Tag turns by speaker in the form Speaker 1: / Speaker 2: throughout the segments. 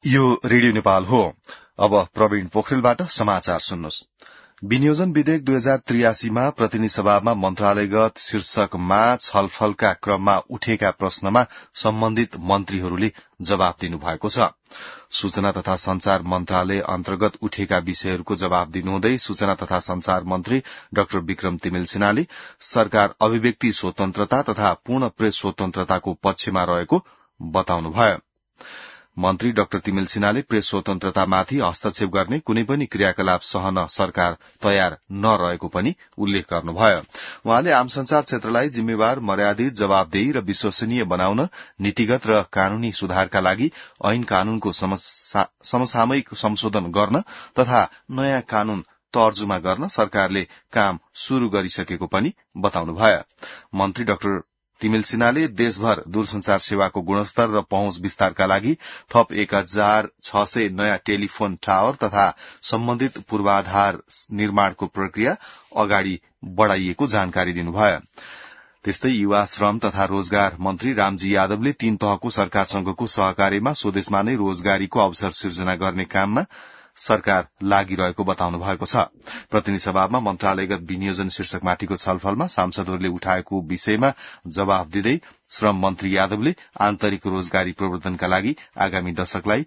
Speaker 1: यो रेडियो नेपाल हो। अब प्रवीण पोखरेलबाट समाचार सुन्नुहोस्। विनियोजन विधेयक 2083 मा प्रतिनिधि सभामा मन्त्रालयगत शीर्षकमा छलफलका क्रममा उठेका प्रश्नमा सम्बन्धित मन्त्रीहरूले जवाब दिनुभएको छ। सूचना तथा संचार मन्त्रालय अन्तर्गत उठेका विषयहरूको जवाब दिनुहुँदै सूचना तथा संचार मन्त्री डाक्टर विक्रम तिमिल सिन्हाले सरकार अभिव्यक्ति स्वतन्त्रता तथा पूर्ण प्रेस स्वतन्त्रताको पक्षमा रहेको बताउनुभयो। मन्त्री डाक्टर तिमिल सिन्हाले प्रेस स्वतन्त्रतामाथि हस्तक्षेप गर्ने कुनै पनि क्रियाकलाप सहन सरकार तयार नरहेको पनि उल्लेख गर्नुभयो। उहाँले आम संचार क्षेत्रलाई जिम्मेवार, मर्यादित, जवाबदेही र विश्वसनीय बनाउन नीतिगत र कानूनी सुधारका लागि ऐन कानूनको समसामयिक संशोधन गर्न तथा नयाँ कानून तर्जुमा गर्न सरकारले काम शुरू गरिसकेको पनि बताउनुभयो। मन्त्री डाक्टर तिमिल सिन्हाले देशभर दूरसंचार सेवाको गुणस्तर र पहुँच विस्तारका लागि थप 1600 नयाँ टेलिफोन टावर तथा सम्बन्धित पूर्वाधार निर्माणको प्रक्रिया अगाडि बढ़ाइएको जानकारी दिनुभयो। त्यस्तै युवा श्रम तथा रोजगार मन्त्री रामजी यादवले 3 तहको सरकारसँगको सहकार्यमा स्वदेशमा नै रोजगारीको अवसर सिर्जना गर्ने काममा सरकार लागिरहेको बताउनु भएको छ। प्रतिनिधि सभामा मन्त्रालयगत विनियोजन शीर्षकमाथिको छलफलमा सांसदहरूले उठाएको विषयमा जवाब दिँदै श्रम मन्त्री यादवले आन्तरिक रोजगारी प्रवर्धनका लागि आगामी दशकलाई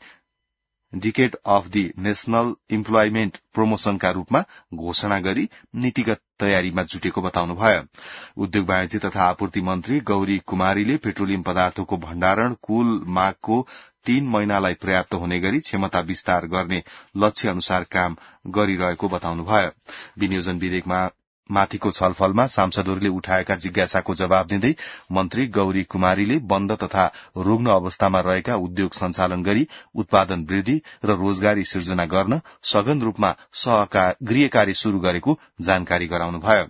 Speaker 1: decade of the national employment प्रोमोशनका रूपमा घोषणा गरी नीतिगत तयारीमा जुटेको बताउनुभयो। उद्योग वाणिज्य तथा आपूर्ति मन्त्री गौरी कुमारीले पेट्रोलियम पदार्थको भण्डारण कुल मागको 3 महिनालाई पर्याप्त हुने गरी क्षमता विस्तार गर्ने लक्ष्य अनुसार काम गरिरहेको बताउनुभयो। विनियोजन विधेयकमा माथिको छलफलमा सांसदहरूले उठाएका जिज्ञासाको जवाब दिँदै मन्त्री गौरी कुमारीले बन्द तथा रुग्ण अवस्थामा रहेका उद्योग सञ्चालन गरी उत्पादन वृद्धि र रोजगारी सिर्जना गर्न सघन रूपमा गृह कार्य शुरू गरेको जानकारी गराउनुभयो।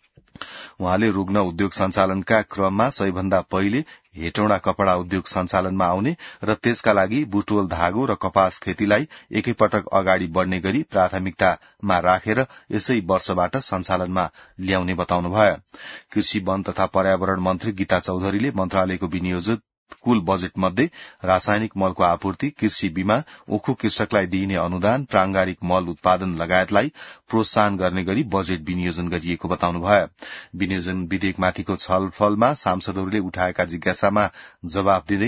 Speaker 1: उहाँले रुग्ण उद्योग सञ्चालनका क्रममा सबैभन्दा पहिले हेटौँडा कपड़ा उद्योग सञ्चालनमा आउने र त्यसका लागि बुटोल धागो र कपास खेतीलाई एकैपटक अगाडि बढ़ने गरी प्राथमिकतामा राखेर यसै वर्षबाट सञ्चालनमा ल्याउने बताउनुभयो। कृषि वन तथा पर्यावरण मन्त्री गीता चौधरीले मन्त्रालयको विनियोजित कुल बजेट मध्ये रासायनिक मलको आपूर्ति, कृषि बीमा, उखु कृषकलाई दिइने अनुदान, प्रांगारिक मल उत्पादन लगायतलाई प्रोत्साहन गर्ने गरी बजेट विनियोजन गरिएको बताउनुभयो। विनियोजन विधेयकमाथिको छलफलमा सांसदहरूले उठाएका जिज्ञासामा जवाब दिँदै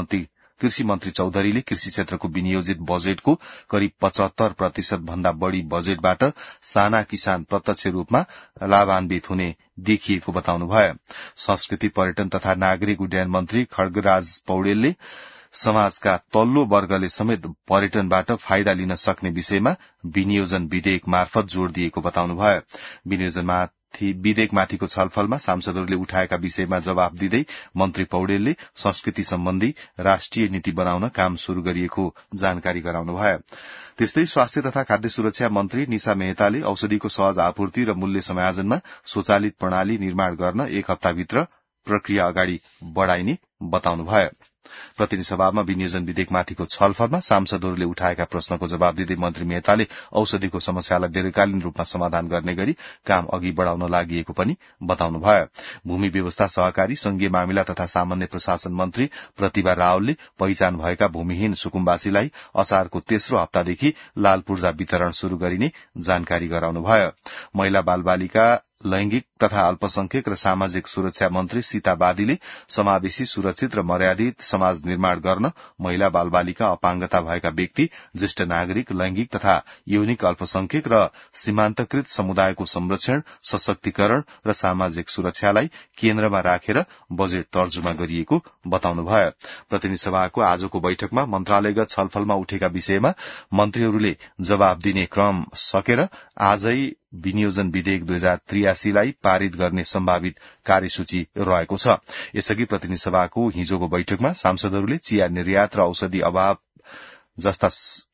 Speaker 1: कृषि मन्त्री चौधरीले कृषि क्षेत्रको विनियोजित बजेटको करिब 75% भन्दा बढ़ी बजेटबाट साना किसान प्रत्यक्ष रूपमा लाभान्वित हुने देखिएको बताउनुभयो। संस्कृति, पर्यटन तथा नागरिक उड्डयन मन्त्री खड्गराज पौडेलले समाजका तल्लो वर्गले समेत पर्यटनबाट फाइदा लिन सक्ने विषयमा विनियोजन विधेयक मार्फत जोड़ दिएको बताउनुभयो। विधेयकमाथिको छलफलमा सांसदहरूले उठाएका विषयमा जवाब दिँदै मन्त्री पौडेलले संस्कृति सम्बन्धी राष्ट्रिय नीति बनाउन काम शुरू गरिएको जानकारी गराउनुभयो। त्यस्तै स्वास्थ्य तथा खाद्य सुरक्षा मन्त्री निशा मेहताले औषधिको सहज आपूर्ति र मूल्य समायोजनमा स्वचालित प्रणाली निर्माण गर्न 1 हप्ताभित्र प्रक्रिया अगाडि बढ़ाइने बताउनुभयो। प्रतिनिधि सभामा विनियोजन विधेयकमाथिको छलफलमा सांसदहरूले उठाएका प्रश्नको जवाब दिँदै मन्त्री मेहताले औषधिको समस्यालाई दीर्घकालीन रूपमा समाधान गर्ने गरी काम अघि बढ़ाउन लागि पनि बताउनुभयो। भूमि व्यवस्था, सहकारी, संघीय मामिला तथा सामान्य प्रशासन मन्त्री प्रतिभा रावलले पहिचान भएका भूमिहीन सुकुम्बासीलाई असारको तेस्रो हप्तादेखि लाल पूर्जा वितरण शुरू गरिने जानकारी गराउनुभयो। महिला बालबालिका, लैंगिक तथा अल्पसंख्यक र सामाजिक सुरक्षा मन्त्री सीता बादीले समावेशी, सुरक्षित र मर्यादित समाज निर्माण गर्न महिला, बालबालिका, अपाङ्गता भएका व्यक्ति, ज्येष्ठ नागरिक, लैंगिक तथा यौनिक अल्पसंख्यक र सीमान्तकृत समुदायको संरक्षण, सशक्तिकरण र सामाजिक सुरक्षालाई केन्द्रमा राखेर बजेट तर्जुमा गरिएको बताउनुभयो। प्रतिनिधि सभाको आजको बैठकमा मन्त्रालयगत छलफलमा उठेका विषयमा मन्त्रीहरूले जवाब दिने क्रम सकेर आजै विनियोजन विधेयक 2083 लाई पारित गर्ने सम्भावित कार्यसूची रहेको छ। यसअघि प्रतिनिधि सभाको हिजोको बैठकमा सांसदहरूले चिया निर्यात र औषधि अभाव जस्ता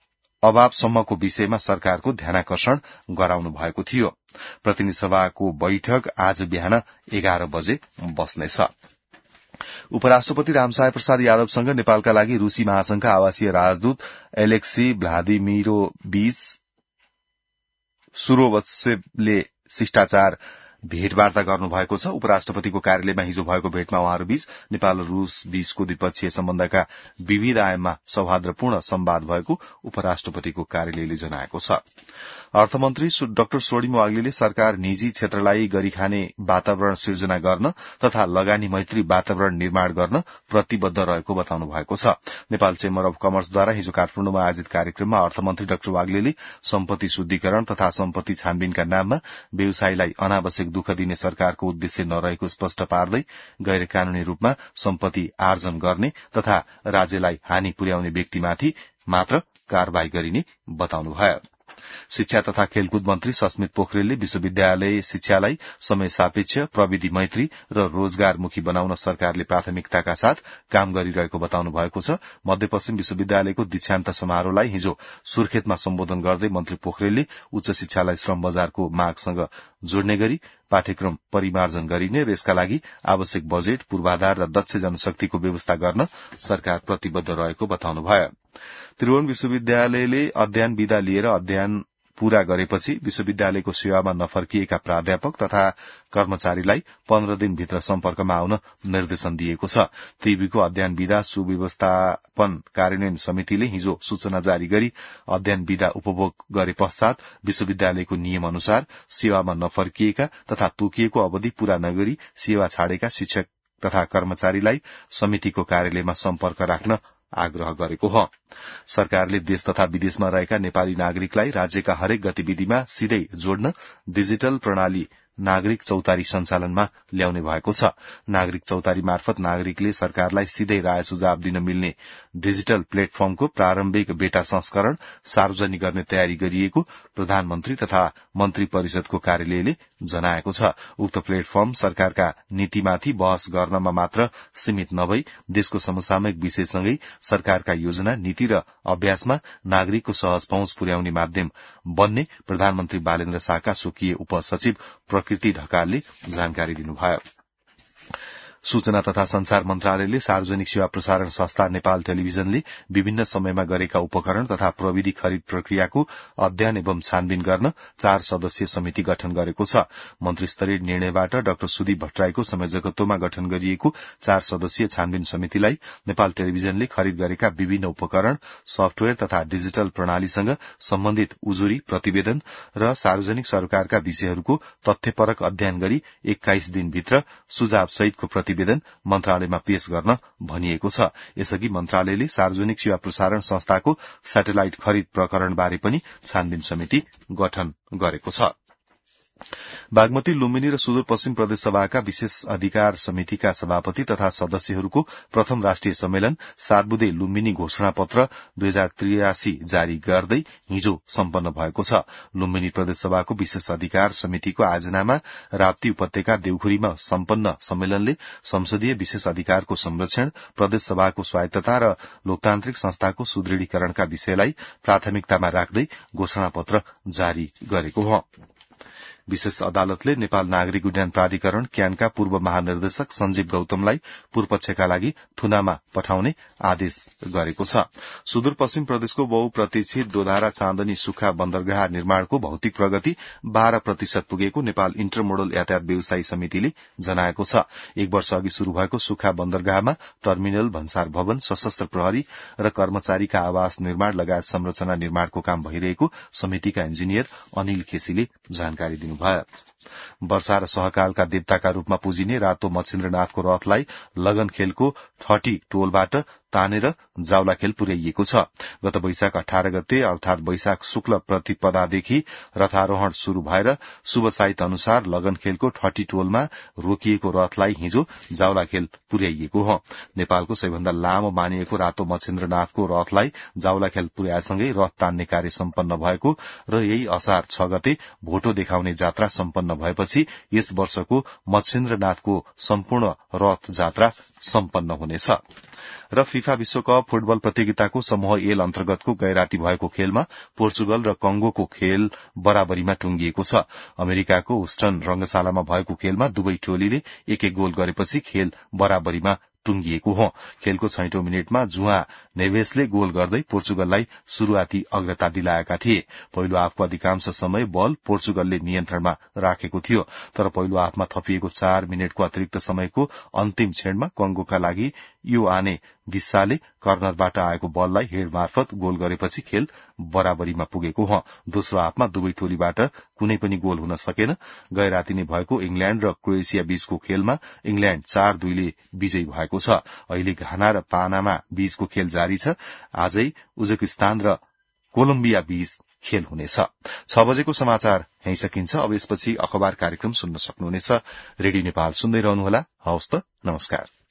Speaker 1: अभावसम्मको विषयमा सरकारको ध्यानाकर्षण गराउनु भएको थियो। प्रतिनिधि सभाको बैठक आज बिहान 11 बजे बस्नेछ। उपराष्ट्रपति रामसाय प्रसाद यादवसँग नेपालका लागि रूसी महासंघका आवासीय राजदूत एलेक्सी भ्लादिमिरोभिच सुरोवत्सेवले शिष्टाचार भेटवार्ता गर्नुभएको छ। उपराष्ट्रपतिको कार्यालयमा हिजो भएको भेटमा उहाँहरूबीच नेपाल र रूस बीचको द्विपक्षीय सम्बन्धका विविध आयाममा सौहार्दपूर्ण संवाद भएको उपराष्ट्रपतिको कार्यालयले जनाएको छ। अर्थमन्त्री डाक्टर स्वर्णिम वाग्लेले सरकार निजी क्षेत्रलाई गरिखाने वातावरण सिर्जना गर्न तथा लगानी मैत्री वातावरण निर्माण गर्न प्रतिबद्ध रहेको बताउनु भएको छ। नेपाल चेम्बर अफ कमर्सद्वारा हिजो काठमाडौँमा आयोजित कार्यक्रममा अर्थमन्त्री डाक्टर वाग्लेले सम्पत्ति शुद्धिकरण तथा सम्पत्ति छानबिनका नाममा व्यवसायीलाई अनावश्यक दुःख दिने सरकारको उद्देश्य नरहेको स्पष्ट पार्दै गैर कानूनी रूपमा सम्पत्ति आर्जन गर्ने तथा राज्यलाई हानि पुर्याउने व्यक्तिमाथि मात्र कारवाही गरिने बताउनुभयो। शिक्षा तथा खेलकुद मन्त्री सस्मित पोखरेलले विश्वविद्यालय शिक्षालाई समय सापेक्ष प्रविधि मैत्री र रोजगारमुखी बनाउन सरकारले प्राथमिकताका साथ काम गरिरहेको बताउनु भएको छ। मध्यपश्चिम विश्वविद्यालयको दीक्षान्त समारोहलाई हिजो सुर्खेतमा सम्बोधन गर्दै मन्त्री पोखरेलले उच्च शिक्षालाई श्रम बजारको मागसँग जोड्ने गरी पाठ्यक्रम परिमार्जन गरिने र यसका लागि आवश्यक बजेट पूर्वाधार र दक्ष जनशक्तिको व्यवस्था गर्न सरकार प्रतिबद्ध रहेको बताउनुभयो। त्रिभुवन विश्वविद्यालयले अध्ययन विदा लिएर अध्ययन पूरा गरेपछि विश्वविद्यालयको सेवामा नफर्किएका प्राध्यापक तथा कर्मचारीलाई 15 दिनभित्र सम्पर्कमा आउन निर्देशन दिएको छ। त्रिवीको अध्ययन विदा सुव्यवस्थापन कार्यान्वयन समितिले हिजो सूचना जारी गरी अध्ययन विदा उपभोग गरे पश्चात विश्वविद्यालयको नियम अनुसार सेवामा नफर्किएका तथा तोकिएको अवधि पूरा नगरी सेवा छाडेका शिक्षक तथा कर्मचारीलाई समितिको कार्यालयमा सम्पर्क राख्न आग्रह गरेको हो। सरकारले देश तथा विदेशमा रहेका नेपाली नागरिकलाई राज्यका हरेक गतिविधिमा सिधै जोड्न डिजिटल प्रणाली नागरिक चौतारी सञ्चालनमा ल्याउने भएको छ। नागरिक चौतारी मार्फत नागरिकले सरकारलाई सिधै राय सुझाव दिन मिल्ने डिजिटल प्लेटफर्मको प्रारम्भिक बेटा संस्करण सार्वजनिक गर्ने तयारी गरिएको प्रधानमन्त्री तथा मन्त्री परिषदको कार्यालयले जनाएको छ। उक्त प्लेटफर्म सरकारका नीतिमाथि बहस गर्नमा मात्र सीमित नभई देशको समसामयिक विषयसँगै सरकारका योजना नीति र अभ्यासमा नागरिकको सहज पहुँच पुर्याउने माध्यम बन्ने प्रधानमन्त्री बालेन्द्र शाहका स्वकीय उपसचिव प्रकृति ढकालले जानकारी दिनुभयो। सूचना तथा संचार मन्त्रालयले सार्वजनिक सेवा प्रसारण संस्था नेपाल टेलिभिजनले विभिन्न समयमा गरेका उपकरण तथा प्रविधि खरिद प्रक्रियाको अध्ययन एवं छानबिन गर्न 4 सदस्यीय समिति गठन गरेको छ। मन्त्री स्तरीय निर्णयबाट डाक्टर सुदीप भट्टराईको संयोजकत्वमा गठन गरिएको 4 सदस्यीय छानबिन समितिलाई नेपाल टेलिभिजनले खरिद गरेका विभिन्न उपकरण सफ्टवेयर तथा डिजिटल प्रणालीसँग सम्बन्धित उजुरी प्रतिवेदन र सार्वजनिक सरकारका विषयहरूको तथ्यपरक अध्ययन गरी 21 दिनभित्र सुझाव सहितको प्रतिवेदन मन्त्रालयमा पेश गर्न भनिएको छ। यसअघि मन्त्रालयले सार्वजनिक सेवा प्रसारण संस्थाको स्याटेलाइट खरिद प्रकरणबारे पनि छानबिन समिति गठन गरेको छ। बागमती लुम्बिनी र सुदूरपश्चिम प्रदेश सभाका विशेष अधिकार समितिका सभापति तथा सदस्यहरूको प्रथम राष्ट्रिय सम्मेलन 7 बुँदे लुम्बिनी घोषणा पत्र 2083 जारी गर्दै हिजो सम्पन्न भएको छ। लुम्बिनी प्रदेश सभाको विशेष अधिकार समितिको आयोजनामा राप्ती उपत्यका देउखुरीमा सम्पन्न सम्मेलनले संसदीय विशेष अधिकारको संरक्षण, प्रदेश सभाको स्वायत्तता र लोकतान्त्रिक संस्थाको सुदृढीकरणका विषयलाई प्राथमिकतामा राख्दै घोषणा पत्र जारी गरेको हो। विशेष अदालतले नेपाल नागरिक उड्डयन प्राधिकरण क्यानका पूर्व महानिर्देशक सञ्जीव गौतमलाई पूर्वपक्षका लागि थुनामा पठाउने आदेश गरेको छ। सुदूरपश्चिम प्रदेशको बहुप्रतीक्षित दोधारा चाँदनी सुक्खा बन्दरगाह निर्माणको भौतिक प्रगति 12% पुगेको नेपाल इन्टरमोडल यातायात व्यवसायी समितिले जनाएको छ। 1 वर्ष अघि शुरू भएको सुक्खा बन्दरगाहमा टर्मिनल, भन्सार भवन, सशस्त्र प्रहरी र कर्मचारीका आवास निर्माण लगायत संरचना निर्माणको काम भइरहेको समितिका इन्जिनियर अनिल खेसीले जानकारी दिनुभयो। वर्षा र सहकालका देवताका रूपमा पुजिने रातो मच्छिन्द्रनाथको रथलाई लगनखेलको 30 टोलबाट तानेर जावलाखेल पुर्याइएको छ। गत वैशाख 18 गते अर्थात वैशाख शुक्ल प्रतिपदादेखि रथारोहण शुरू भएर शुभ साहित्य अनुसार लगनखेलको 30 टोलमा रोकिएको रथलाई हिजो जावलाखेल पुर्याइएको हो। नेपालको सबैभन्दा लामो मानिएको रातो मच्छिन्द्रनाथको रथलाई जावलाखेल पुर्याएसँगै रथ तान्ने कार्य सम्पन्न भएको र यही असार 6 गते भोटो देखाउने जात्रा सम्पन्न भएपछि यस वर्षको मच्छिन्द्रनाथको सम्पूर्ण रथ जात्रा सम्पन्न हुनेछ। र फिफा विश्वकप फुटबल प्रतियोगिताको समूह एल अन्तर्गतको गैराती भएको खेलमा पोर्चुगल र कंगोको खेल बराबरीमा टुंगिएको छ। अमेरिकाको हुस्टन रंगशालामा भएको खेलमा दुवै टोलीले 1-1 गोल गरेपछि खेल बराबरीमा टुंगिएको हो। खेलको 6औं मिनेटमा जुआ नेभेसले गोल गर्दै पोर्चुगललाई शुरूआती अग्रता दिलाएका थिए। पहिलो हाफको अधिकांश समय बल पोर्चुगलले नियन्त्रणमा राखेको थियो, तर पहिलो हाफमा थपिएको 4 मिनेटको अतिरिक्त समयको अन्तिम क्षणमा कंगोका लागि योआने विस्साले कर्नरबाट आएको बललाई हेड मार्फत गोल गरेपछि खेल बराबरीमा पुगेको हो। दोस्रो हाफमा दुवै टोलीबाट कुनै पनि गोल हुन सकेन। गैराती नै भएको इंग्ल्याण्ड र क्रोएसिया बीचको खेलमा इंग्ल्याण्ड 4-2 ले विजयी भएको छ। अहिले घाना र पानामा बीचको खेल जारी छ। आजै उज्बेकिस्तान र कोलम्बिया बीच खेल हुनेछ। 6 बजेको समाचार यही सकिन्छ। अब यसपछि अखबार कार्यक्रम सुन्न सक्नुहुनेछ। रेडियो नेपाल सुन्दै रहनुहोला। हवस् त, नमस्कार।